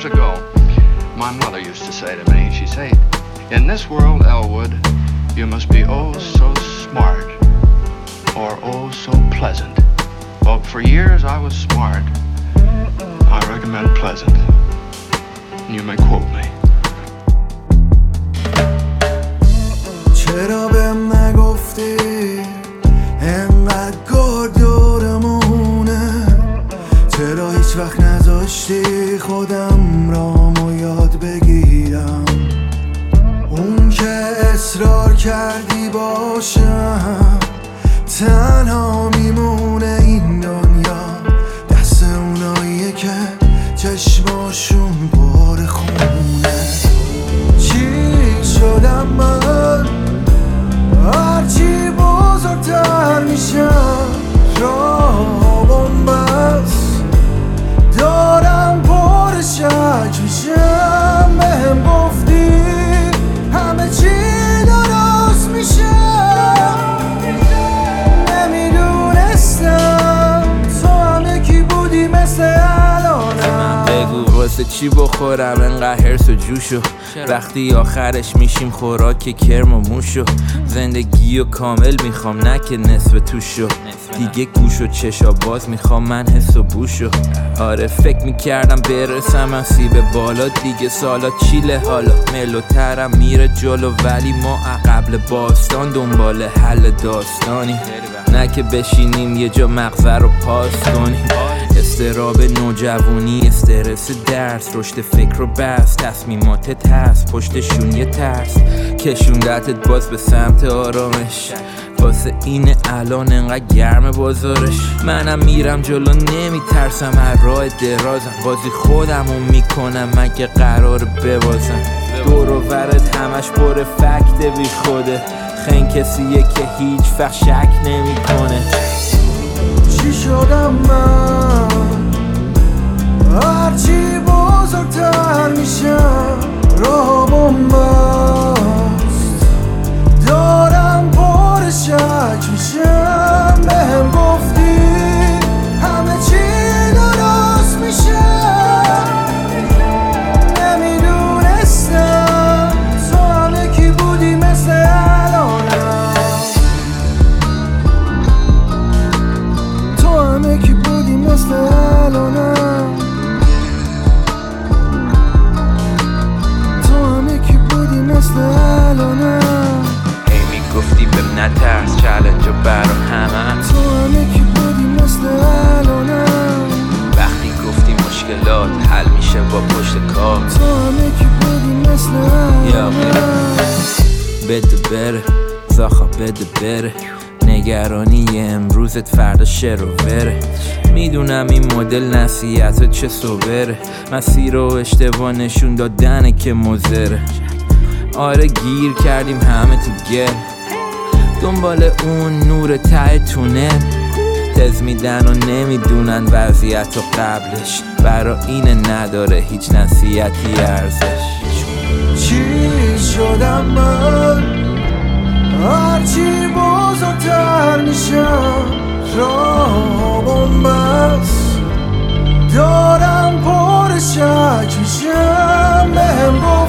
Years ago, my mother used to say to me, she'd say, in this world, Elwood, you must be oh so smart or oh so pleasant. Well, for years I was smart. I recommend pleasant. You may quote me. چرا بهم نگفتی انقدر کار دورمونه؟ چرا هیچ وقت نذاشتی خودم رامو یاد بگیرم؟ اون که اصرار کردی باشم تنها میمونه این دنیا دست اوناییه که چشماشون پر خونه. چی شدم من هرچی بزرگتر میشم رابم بس دارم پر شک میشم. بهم گفتی همه چی درست میشه نمیدونستم تو هم یکی بودی مثل الانم. بگو واسه چی بخورم انقدر هرس و جوشو وقتی آخرش میشیم خوراک کرم و موشو. زندگی و کامل میخوام نه که نصف توشو. دیگه گوش و چشا باز میخوام من حس و بوشو. آره فکر میکردم برسم من سیب بالا دیگه سالا چیله حالا ملوترم میره جلو ولی ما قبل باستان دنبال حل داستانی نه که بشینیم یه جا مغزه رو پاس کنیم. استراب نوجوانی استرس درس رشد فکر و بس تصمیمات ترس پشتشون یه ترس کشوندتت باز به سمت آرامش واسه این الان انقدر گرم بازارش. منم میرم جلو نمیترسم هر راه درازم بازی خودمو میکنم مگه قرار ببازم. دور و ورد همش پر فکت بی خوده خین کسیه که هیچ وقت شک نمیکنه. چی شدم من هرچی بزرگتر میشم رابم بست دارم پر شک میشم. بهم گفتی همه چی درست میشه نمیدونستم تو هم یکی بودی مثل الانم. تو هم یکی بودی مثل الانم. تو هم یکی بودی مثل الانم. هی میگفتی بهم نترس چالنج و برا همه. تو هم یکی بودی مثل الانم. وقتی گفتی مشکلات حل میشه با پشت کار. تو هم یکی بودی مثل الانم. بده بره زاخا بده بره نگرانی امروزت فردا شر و وره. میدونم این مدل نصیحت چه صبره مسیر و اشتباه نشون دادنه که مضره. آره گیر کردیم همه تو گل دنبال اون نور ته تونل تز میدن و نمیدونن وضعیت و قبلش برا اینه نداره هیچ نصیحتی ارزش. چی شدم من هرچی بزرگتر میشم رابم بس دارم پر شک میشم. بهم